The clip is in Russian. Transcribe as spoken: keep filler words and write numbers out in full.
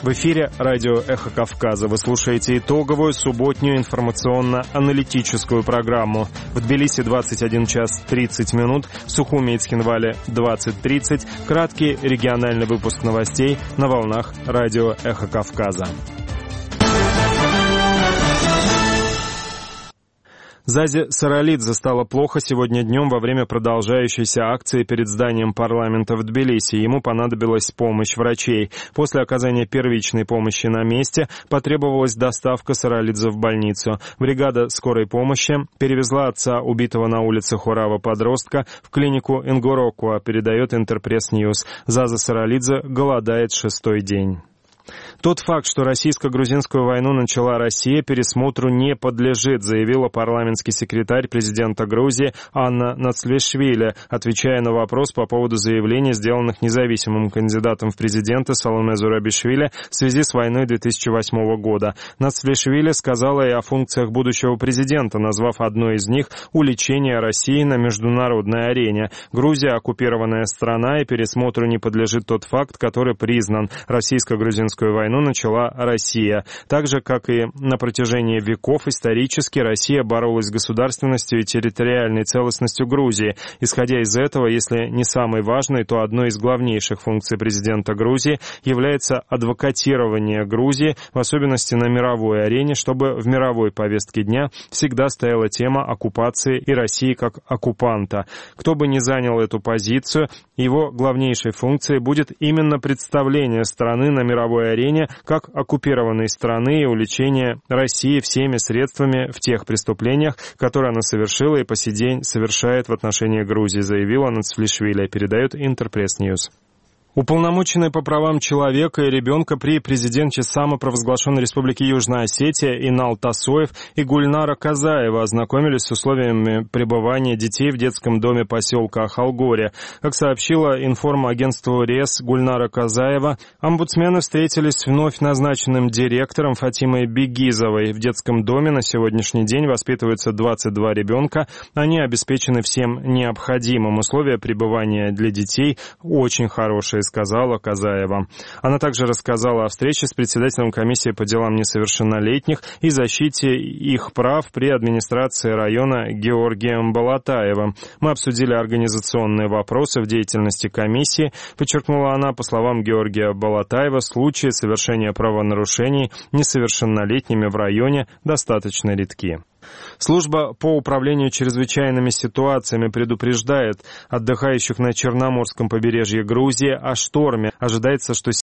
В эфире радио «Эхо Кавказа». Вы слушаете итоговую субботнюю информационно-аналитическую программу. В Тбилиси двадцать один час тридцать минут, в Сухуми и Цхинвале двадцать тридцать. Краткий региональный выпуск новостей на волнах радио «Эхо Кавказа». Зази Саралидзе стало плохо сегодня днем во время продолжающейся акции перед зданием парламента в Тбилиси. Ему понадобилась помощь врачей. После оказания первичной помощи на месте потребовалась доставка Саралидзе в больницу. Бригада скорой помощи перевезла отца убитого на улице Хорава подростка в клинику Ингорокуа, передает Интерпресс Ньюс. Заза Саралидзе голодает шестой день. Тот факт, что российско-грузинскую войну начала Россия, пересмотру не подлежит, заявила парламентский секретарь президента Грузии Анна Нацвишвили, отвечая на вопрос по поводу заявлений, сделанных независимым кандидатом в президенты Саломе Зурабишвили в связи с войной две тысячи восьмого года. Нацвишвили сказала и о функциях будущего президента, назвав одной из них уличение России на международной арене. Грузия — оккупированная страна, и пересмотру не подлежит тот факт, который признан. Российско-грузинскую войну начала Россия. Так же, как и на протяжении веков, исторически Россия боролась с государственностью и территориальной целостностью Грузии. Исходя из этого, если не самой важной, то одной из главнейших функций президента Грузии является адвокатирование Грузии, в особенности на мировой арене, чтобы в мировой повестке дня всегда стояла тема оккупации и России как оккупанта. Кто бы ни занял эту позицию, его главнейшей функцией будет именно представление страны на мировой арене как оккупированной страны и уличение России всеми средствами в тех преступлениях, которые она совершила и по сей день совершает в отношении Грузии, заявила Нацвишвили, передает Интерпресс Ньюс. Уполномоченные по правам человека и ребенка при президенте самопровозглашенной Республики Южная Осетия Инал Тасоев и Гульнара Казаева ознакомились с условиями пребывания детей в детском доме поселка Ахалгоре. Как сообщила информагентству РЕС Гульнара Казаева, омбудсмены встретились с вновь назначенным директором Фатимой Бегизовой. В детском доме на сегодняшний день воспитываются двадцать два ребенка. Они обеспечены всем необходимым. Условия пребывания для детей очень хорошие, сказала Казаева. Она также рассказала о встрече с председателем комиссии по делам несовершеннолетних и защите их прав при администрации района Георгием Балатаевым. Мы обсудили организационные вопросы в деятельности комиссии, подчеркнула она. По словам Георгия Балатаева, случаи совершения правонарушений несовершеннолетними в районе достаточно редки. Служба по управлению чрезвычайными ситуациями предупреждает отдыхающих на Черноморском побережье Грузии о шторме. Ожидается, что